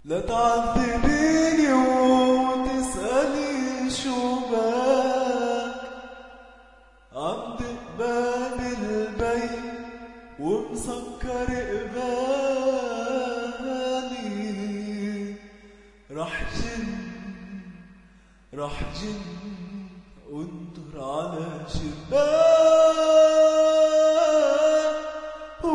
لا تعذبيني وتسألي شو بك، عم دق باب البيت ومسكر قبالي. رح جن وانطر على شباك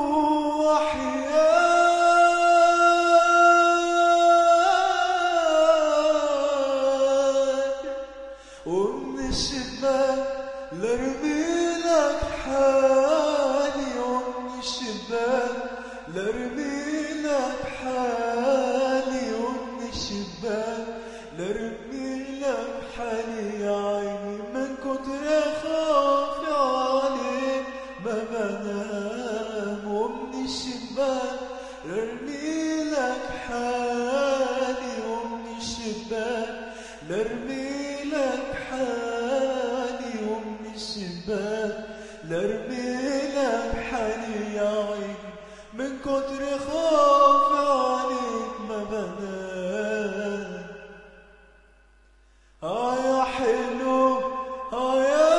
وحياك، ومن الشباك لرمي لك حالي، ومن الشباك لرمي لك حالي، ومن الشباك لرمي لك حالي. يا عيني من كتر خوفي عليك ما بنام، ومن الشباك لرمي لك حالي، ومن الشباك لرمي لك حالي، ومن الشباك لرمي لك حالي. يا عيني من كتر خوفي عليك ما بنام. يا حلو يا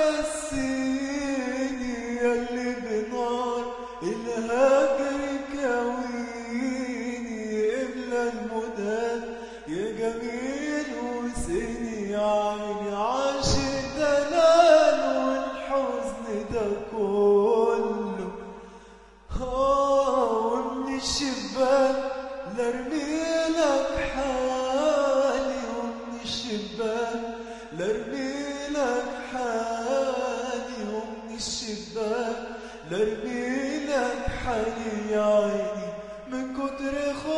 منسيني يلي بنار الهجر كويني، املى المداد يا جميل وسيني. يا عيني عاشق دلال والحزن ده كله، ومن الشباك لرمي لك حالي، ومن الشباك لرمي لك حالي، ومن الشباك لرمي لك حالي. يا عيني من كتر